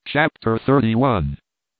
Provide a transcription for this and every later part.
Chapter 31.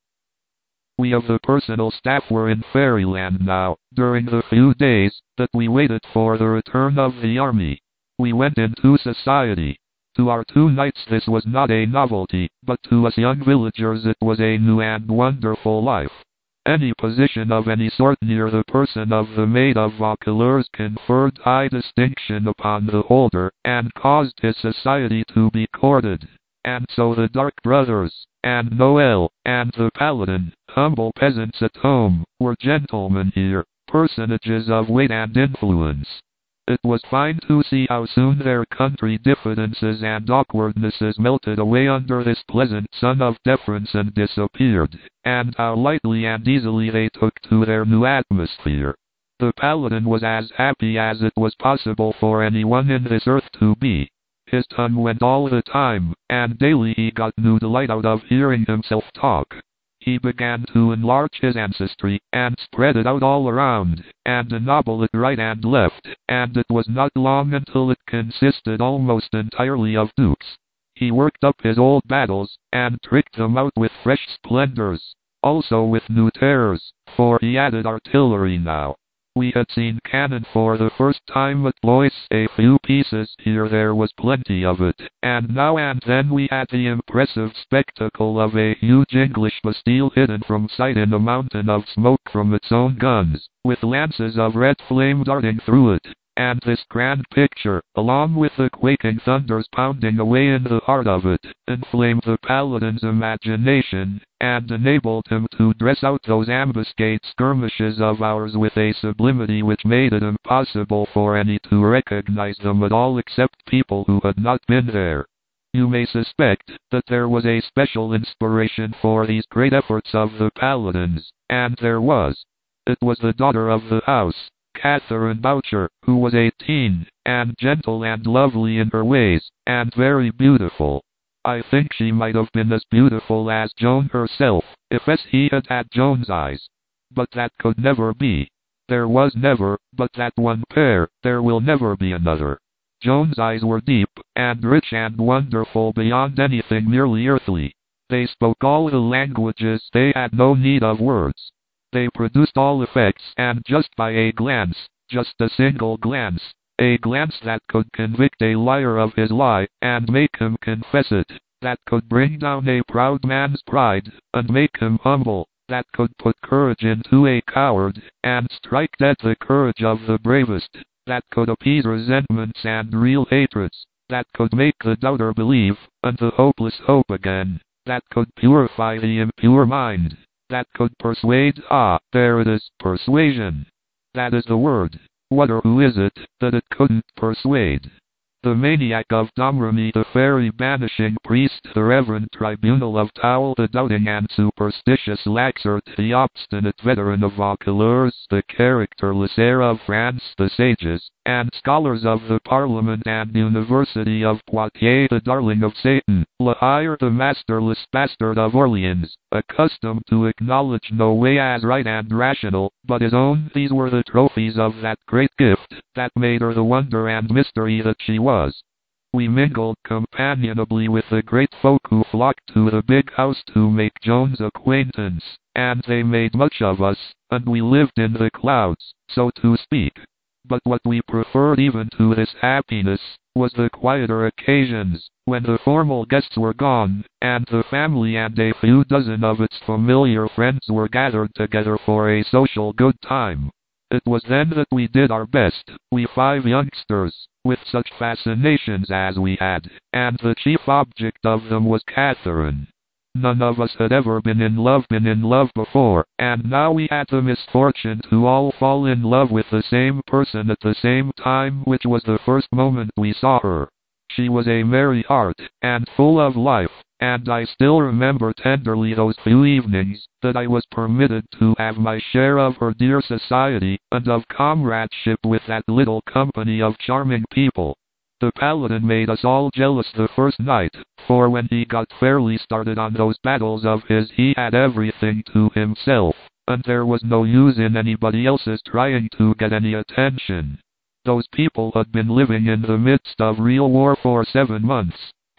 We of the personal staff were in Fairyland now, during the few days that we waited for the return of the army. We went into society. To our 2 knights this was not a novelty, but to us young villagers it was a new and wonderful life. Any position of any sort near the person of the Maid of Vaucouleurs conferred high distinction upon the holder, and caused his society to be courted. And so the Dark Brothers, and Noel, and the Paladin, humble peasants at home, were gentlemen here, personages of weight and influence. It was fine to see how soon their country diffidences and awkwardnesses melted away under this pleasant sun of deference and disappeared, and how lightly and easily they took to their new atmosphere. The Paladin was as happy as it was possible for anyone in this earth to be. His tongue went all the time, and daily he got new delight out of hearing himself talk. He began to enlarge his ancestry, and spread it out all around, and ennoble it right and left, and it was not long until it consisted almost entirely of dukes. He worked up his old battles, and tricked them out with fresh splendors, also with new terrors, for he added artillery now. We had seen cannon for the first time at Blois, a few pieces here there was plenty of it, and now and then we had the impressive spectacle of a huge English Bastille hidden from sight in a mountain of smoke from its own guns, with lances of red flame darting through it. And this grand picture, along with the quaking thunders pounding away in the heart of it, inflamed the Paladin's imagination, and enabled him to dress out those ambuscade skirmishes of ours with a sublimity which made it impossible for any to recognize them at all except people who had not been there. You may suspect that there was a special inspiration for these great efforts of the Paladin's, and there was. It was the daughter of the house, Catherine Boucher, who was 18, and gentle and lovely in her ways, and very beautiful. I think she might have been as beautiful as Joan herself, if he had had Joan's eyes. But that could never be. There was never but that one pair, there will never be another. Joan's eyes were deep, and rich and wonderful beyond anything merely earthly. They spoke all the languages, they had no need of words. They produced all effects, and just by a glance, just a single glance, a glance that could convict a liar of his lie, and make him confess it, that could bring down a proud man's pride, and make him humble, that could put courage into a coward, and strike dead the courage of the bravest, that could appease resentments and real hatreds, that could make the doubter believe, and the hopeless hope again, that could purify the impure mind, that could persuade. There it is, persuasion. That is the word. What or who is it that it couldn't persuade? The maniac of Domremy, the fairy banishing priest, the reverend tribunal of Towel, the doubting and superstitious Laxert, the obstinate veteran of Vaucouleurs, the characterless heir of France, the sages and scholars of the Parliament and University of Poitiers, the darling of Satan, La Hire, the masterless bastard of Orleans, accustomed to acknowledge no way as right and rational but his own. These were the trophies of that great gift that made her the wonder and mystery that she was. We mingled companionably with the great folk who flocked to the big house to make Joan's acquaintance, and they made much of us, and we lived in the clouds, so to speak. But what we preferred even to this happiness was the quieter occasions, when the formal guests were gone, and the family and a few dozen of its familiar friends were gathered together for a social good time. It was then that we did our best, we 5 youngsters, with such fascinations as we had, and the chief object of them was Catherine. None of us had ever been in love before, and now we had the misfortune to all fall in love with the same person at the same time, which was the first moment we saw her. She was a merry heart, and full of life, and I still remember tenderly those few evenings that I was permitted to have my share of her dear society, and of comradeship with that little company of charming people. The Paladin made us all jealous the first night, for when he got fairly started on those battles of his he had everything to himself, and there was no use in anybody else's trying to get any attention. Those people had been living in the midst of real war for 7 months,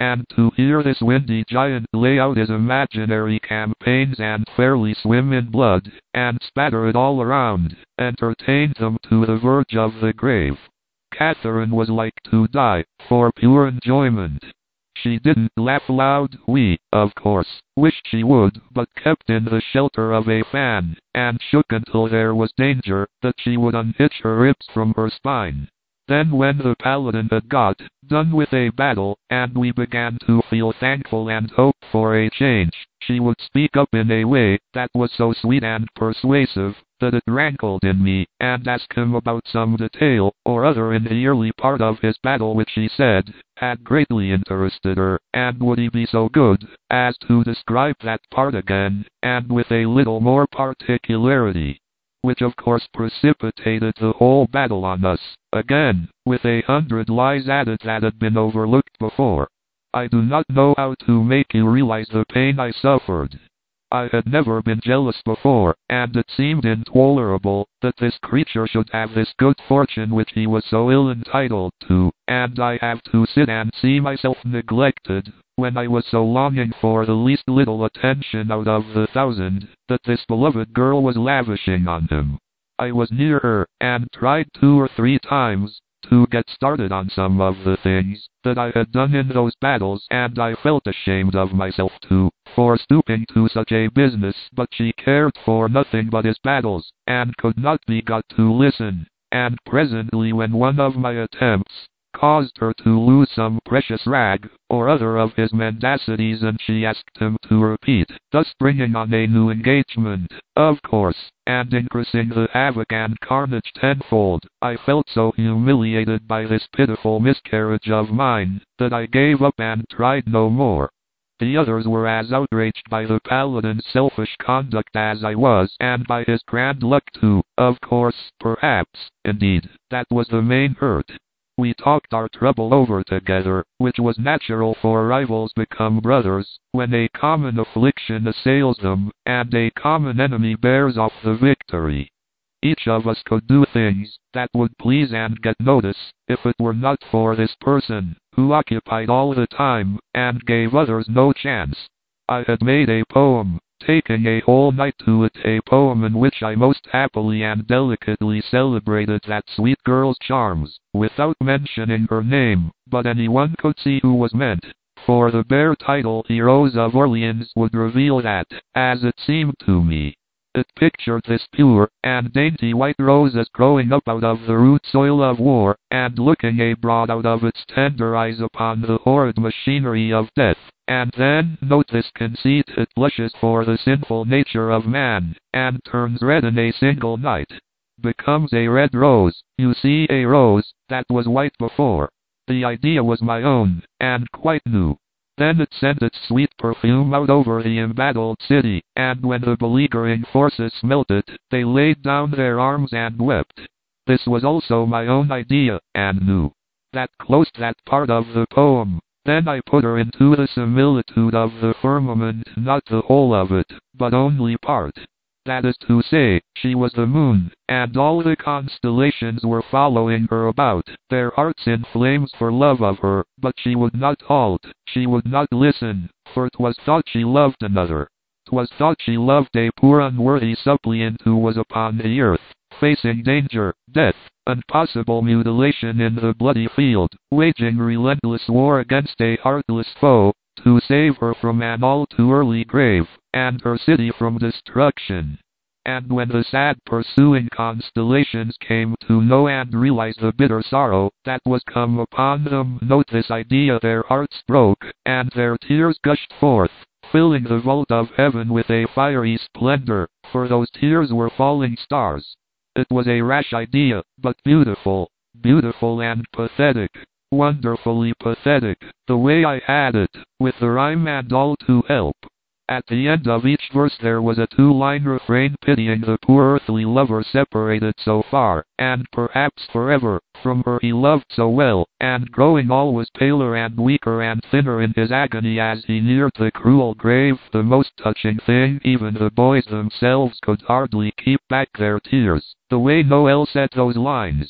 and to hear this windy giant lay out his imaginary campaigns and fairly swim in blood, and spatter it all around, entertained them to the verge of the grave. Catherine was like to die, for pure enjoyment. She didn't laugh loud, we, of course, wished she would, but kept in the shelter of a fan, and shook until there was danger that she would unhitch her ribs from her spine. Then when the paladin had got done with a battle, and we began to feel thankful and hope for a change, she would speak up in a way that was so sweet and persuasive, that it rankled in me, and ask him about some detail or other in the early part of his battle which he said had greatly interested her, and would he be so good as to describe that part again, and with a little more particularity, which of course precipitated the whole battle on us, again, with 100 lies added that had been overlooked before. I do not know how to make you realize the pain I suffered. I had never been jealous before, and it seemed intolerable that this creature should have this good fortune which he was so ill entitled to, and I have to sit and see myself neglected, when I was so longing for the least little attention out of the 1,000 that this beloved girl was lavishing on him. I was near her, and tried 2 or 3 times to get started on some of the things that I had done in those battles, and I felt ashamed of myself too, for stooping to such a business, but she cared for nothing but his battles, and could not be got to listen, and presently when one of my attempts caused her to lose some precious rag or other of his mendacities, and she asked him to repeat, thus bringing on a new engagement, of course, and increasing the havoc and carnage tenfold. I felt so humiliated by this pitiful miscarriage of mine, that I gave up and tried no more. The others were as outraged by the paladin's selfish conduct as I was, and by his grand luck too, of course, perhaps, indeed, that was the main hurt. We talked our trouble over together, which was natural, for rivals become brothers when a common affliction assails them, and a common enemy bears off the victory. Each of us could do things that would please and get notice, if it were not for this person, who occupied all the time, and gave others no chance. I had made a poem, taking a whole night to it, a poem in which I most happily and delicately celebrated that sweet girl's charms, without mentioning her name, but anyone could see who was meant, for the bare title Heroes of Orleans would reveal that, as it seemed to me. It pictured this pure and dainty white rose as growing up out of the root soil of war, and looking abroad out of its tender eyes upon the horrid machinery of death. And then, note this conceit, it blushes for the sinful nature of man, and turns red in a single night. Becomes a red rose, you see, a rose that was white before. The idea was my own, and quite new. Then it sent its sweet perfume out over the embattled city, and when the beleaguering forces smelt it, they laid down their arms and wept. This was also my own idea, and new. That closed that part of the poem. Then I put her into the similitude of the firmament, not the whole of it, but only part. That is to say, she was the moon, and all the constellations were following her about, their hearts in flames for love of her, but she would not halt, she would not listen, for 'twas thought she loved another. 'Twas thought she loved a poor unworthy suppliant who was upon the earth, facing danger, death, and possible mutilation in the bloody field, waging relentless war against a heartless foe, to save her from an all too early grave, and her city from destruction. And when the sad pursuing constellations came to know and realize the bitter sorrow that was come upon them, note this idea, their hearts broke, and their tears gushed forth, filling the vault of heaven with a fiery splendor, for those tears were falling stars. It was a rash idea, but beautiful, beautiful and pathetic. Wonderfully pathetic, the way I had it, with the rhyme and all to help. At the end of each verse there was a 2-line refrain pitying the poor earthly lover separated so far, and perhaps forever, from her he loved so well, and growing always paler and weaker and thinner in his agony as he neared the cruel grave. The most touching thing, even the boys themselves could hardly keep back their tears, the way Noel said those lines.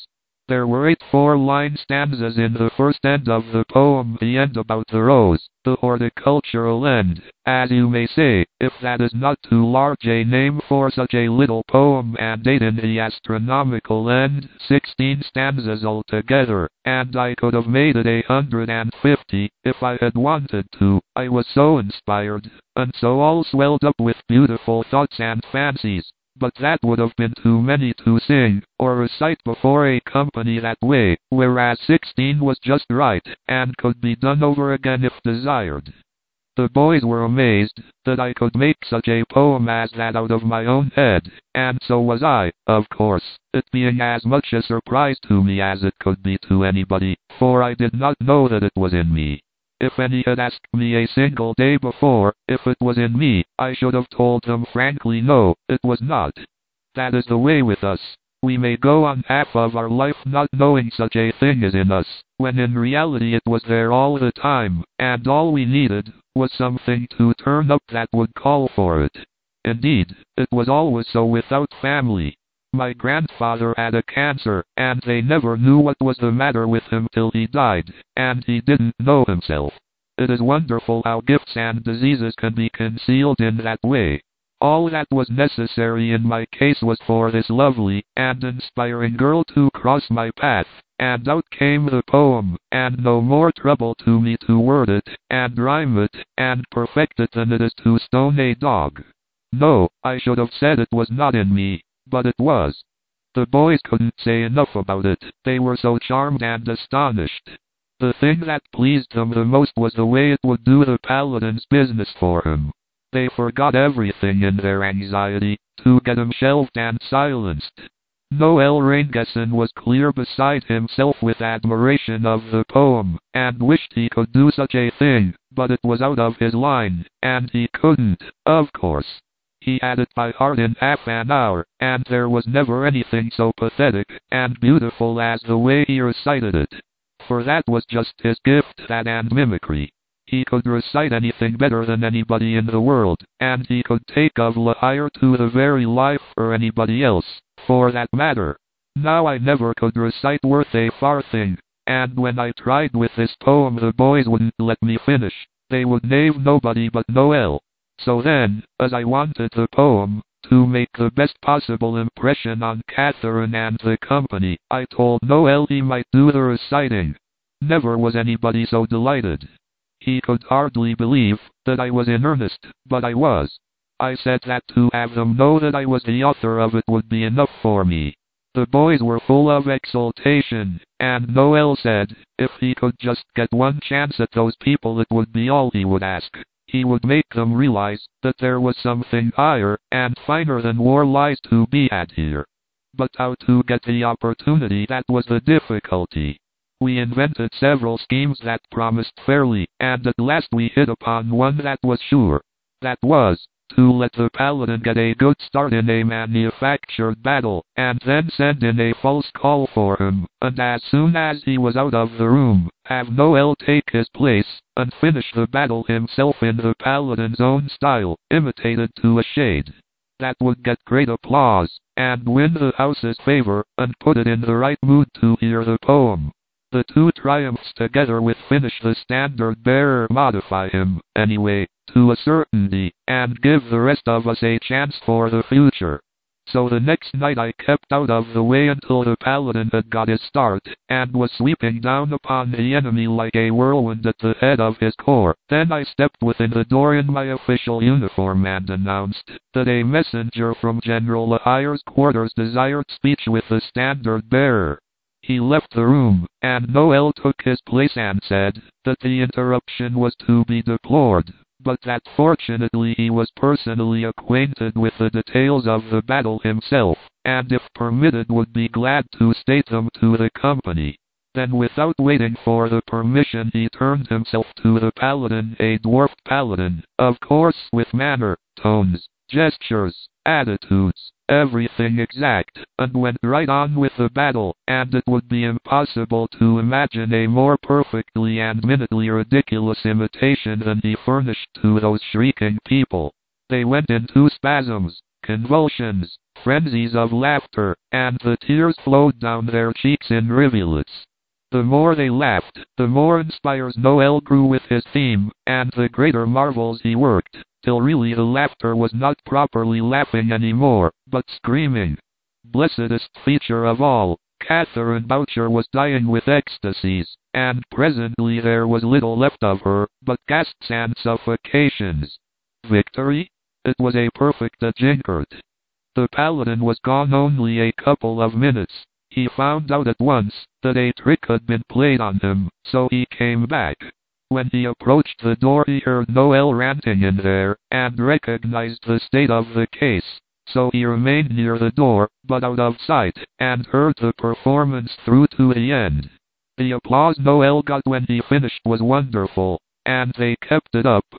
There were 8 4-line stanzas in the first end of the poem, the end about the rose, the horticultural end, as you may say, if that is not too large a name for such a little poem, and 8 in the astronomical end, 16 stanzas altogether, and I could have made it 150, if I had wanted to. I was so inspired, and so all swelled up with beautiful thoughts and fancies. But that would have been too many to sing, or recite before a company that way, whereas 16 was just right, and could be done over again if desired. The boys were amazed that I could make such a poem as that out of my own head, and so was I, of course, it being as much a surprise to me as it could be to anybody, for I did not know that it was in me. If any had asked me a single day before if it was in me, I should have told them frankly no, it was not. That is the way with us. We may go on half of our life not knowing such a thing is in us, when in reality it was there all the time, and all we needed was something to turn up that would call for it. Indeed, it was always so without family. My grandfather had a cancer, and they never knew what was the matter with him till he died, and he didn't know himself. It is wonderful how gifts and diseases can be concealed in that way. All that was necessary in my case was for this lovely and inspiring girl to cross my path, and out came the poem, and no more trouble to me to word it, and rhyme it, and perfect it than it is to stone a dog. No, I should have said it was not in me. But it was. The boys couldn't say enough about it, they were so charmed and astonished. The thing that pleased them the most was the way it would do the Paladin's business for him. They forgot everything in their anxiety to get him shelved and silenced. Noel Raingesson was clear beside himself with admiration of the poem, and wished he could do such a thing, but it was out of his line, and he couldn't, of course. He had it by heart in half an hour, and there was never anything so pathetic and beautiful as the way he recited it. For that was just his gift, that and mimicry. He could recite anything better than anybody in the world, and he could take of La Hire to the very life, or anybody else, for that matter. Now I never could recite worth a farthing, and when I tried with this poem the boys wouldn't let me finish. They would name nobody but Noel. So then, as I wanted the poem to make the best possible impression on Catherine and the company, I told Noel he might do the reciting. Never was anybody so delighted. He could hardly believe that I was in earnest, but I was. I said that to have them know that I was the author of it would be enough for me. The boys were full of exultation, and Noel said if he could just get one chance at those people it would be all he would ask. He would make them realize that there was something higher and finer than war lies to be had here. But how to get the opportunity, that was the difficulty. We invented several schemes that promised fairly, and at last we hit upon one that was sure. That was to let the Paladin get a good start in a manufactured battle, and then send in a false call for him, and as soon as he was out of the room, have Noel take his place, and finish the battle himself in the Paladin's own style, imitated to a shade. That would get great applause, and win the house's favor, and put it in the right mood to hear the poem. The two triumphs together with finish the standard bearer, modify him, anyway, to a certainty, and give the rest of us a chance for the future. So the next night I kept out of the way until the Paladin had got his start, and was sweeping down upon the enemy like a whirlwind at the head of his corps. Then I stepped within the door in my official uniform and announced that a messenger from General La Hire's quarters desired speech with the standard bearer. He left the room, and Noel took his place and said that the interruption was to be deplored, but that fortunately he was personally acquainted with the details of the battle himself, and if permitted would be glad to state them to the company. Then without waiting for the permission he turned himself to the Paladin, a dwarf Paladin, of course with manner, tones, gestures, attitudes, everything exact, and went right on with the battle, and it would be impossible to imagine a more perfectly and minutely ridiculous imitation than he furnished to those shrieking people. They went into spasms, convulsions, frenzies of laughter, and the tears flowed down their cheeks in rivulets. The more they laughed, the more inspires Noel grew with his theme, and the greater marvels he worked, till really the laughter was not properly laughing anymore, but screaming. Blessedest feature of all, Catherine Boucher was dying with ecstasies, and presently there was little left of her, but gasps and suffocations. Victory? It was a perfect ajinkert. The paladin was gone only a couple of minutes. He found out at once that a trick had been played on him, so he came back. When he approached the door he heard Noel ranting in there, and recognized the state of the case. So he remained near the door, but out of sight, and heard the performance through to the end. The applause Noel got when he finished was wonderful, and they kept it up,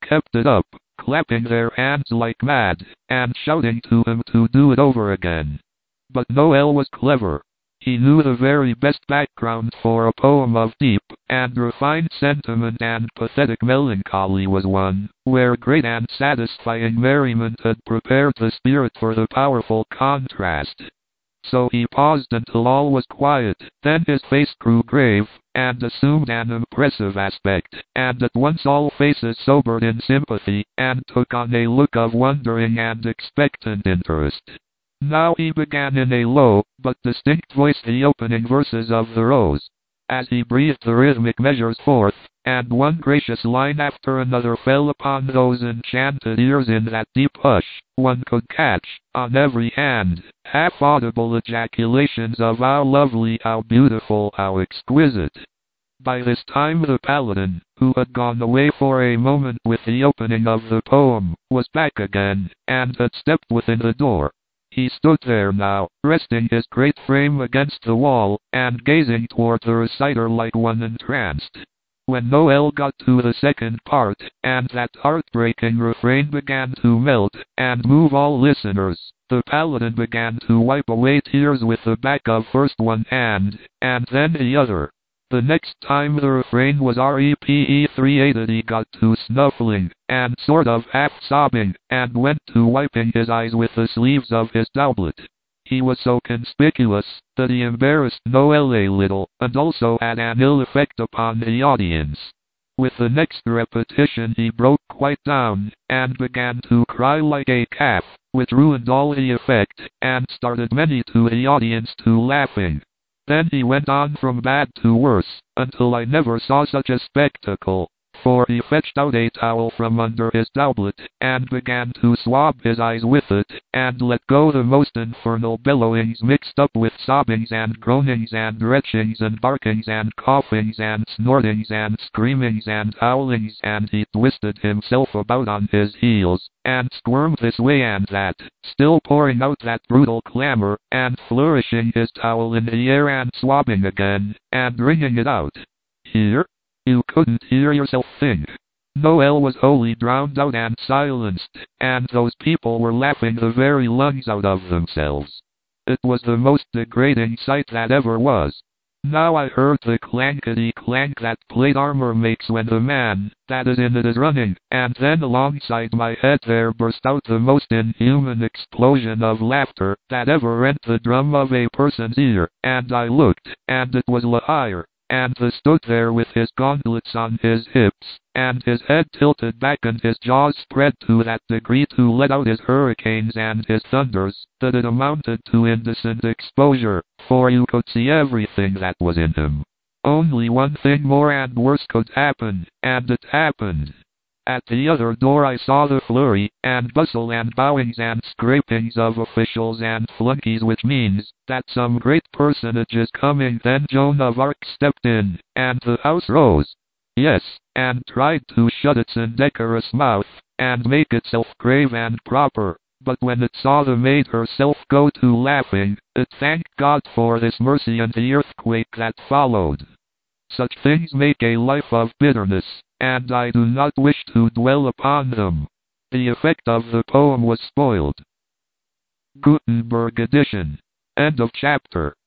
clapping their hands like mad, and shouting to him to do it over again. But Noel was clever. He knew the very best background for a poem of deep and refined sentiment, and pathetic melancholy was one, where great and satisfying merriment had prepared the spirit for the powerful contrast. So he paused until all was quiet, then his face grew grave, and assumed an impressive aspect, and at once all faces sobered in sympathy, and took on a look of wondering and expectant interest. Now he began in a low, but distinct voice the opening verses of the Rose. As he breathed the rhythmic measures forth, and one gracious line after another fell upon those enchanted ears in that deep hush, one could catch, on every hand, half-audible ejaculations of how lovely, how beautiful, how exquisite. By this time the paladin, who had gone away for a moment with the opening of the poem, was back again, and had stepped within the door. He stood there now, resting his great frame against the wall, and gazing toward the reciter like one entranced. When Noel got to the second part, and that heartbreaking refrain began to melt, and move all listeners, the paladin began to wipe away tears with the back of first one hand, and then the other. The next time the refrain was repeated he got to snuffling, and sort of half-sobbing, and went to wiping his eyes with the sleeves of his doublet. He was so conspicuous that he embarrassed Noel a little, and also had an ill effect upon the audience. With the next repetition he broke quite down, and began to cry like a calf, which ruined all the effect, and started many to the audience to laughing. Then he went on from bad to worse, until I never saw such a spectacle, for he fetched out a towel from under his doublet, and began to swab his eyes with it, and let go the most infernal bellowings mixed up with sobbings and groanings and retchings and barkings and coughings and snortings and screamings and howlings, and he twisted himself about on his heels, and squirmed this way and that, still pouring out that brutal clamor, and flourishing his towel in the air and swabbing again, and wringing it out. Hear? You couldn't hear yourself think. Noel was wholly drowned out and silenced, and those people were laughing the very lungs out of themselves. It was the most degrading sight that ever was. Now I heard the clankety-clank that plate armor makes when the man that is in it is running, and then alongside my head there burst out the most inhuman explosion of laughter that ever rent the drum of a person's ear, and I looked, and it was Lahire, and he stood there with his gauntlets on his hips, and his head tilted back and his jaws spread to that degree to let out his hurricanes and his thunders, that it amounted to indecent exposure, for you could see everything that was in him. Only one thing more and worse could happen, and it happened. At the other door I saw the flurry, and bustle and bowings and scrapings of officials and flunkies, which means that some great personage is coming. Then Joan of Arc stepped in, and the house rose. Yes, and tried to shut its indecorous mouth, and make itself grave and proper, but when it saw the maid herself go to laughing, it thanked God for this mercy and the earthquake that followed. Such things make a life of bitterness, and I do not wish to dwell upon them. The effect of the poem was spoiled. Gutenberg edition. End of chapter.